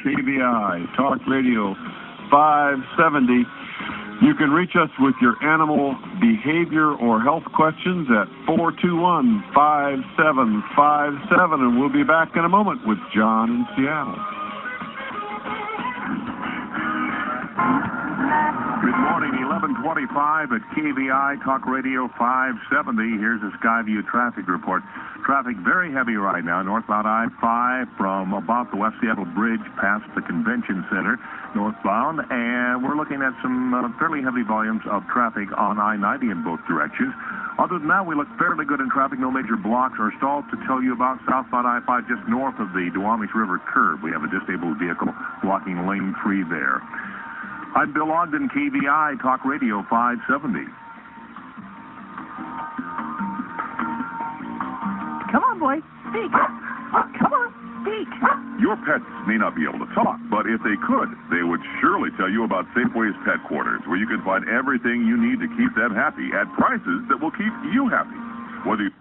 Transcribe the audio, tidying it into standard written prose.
KVI Talk Radio 570. You can reach us with your animal behavior or health questions at 421-5757, and we'll be back in a moment with John in Seattle. Good morning, 11:25 at KVI Talk Radio 570. Here's a Skyview traffic report. Traffic very heavy right now, northbound I-5 from about the West Seattle Bridge past the Convention Center, northbound, and we're looking at some fairly heavy volumes of traffic on I-90 in both directions. Other than that, we look fairly good in traffic. No major blocks or stalls to tell you about. Southbound I-5 just north of the Duwamish River curve. We have a disabled vehicle blocking lane 3 there. I'm Bill Ogden, KVI Talk Radio 570. Come on, boy. Speak. Come on, speak. Your pets may not be able to talk, but if they could, they would surely tell you about Safeway's Pet Quarters, where you can find everything you need to keep them happy at prices that will keep you happy. Whether you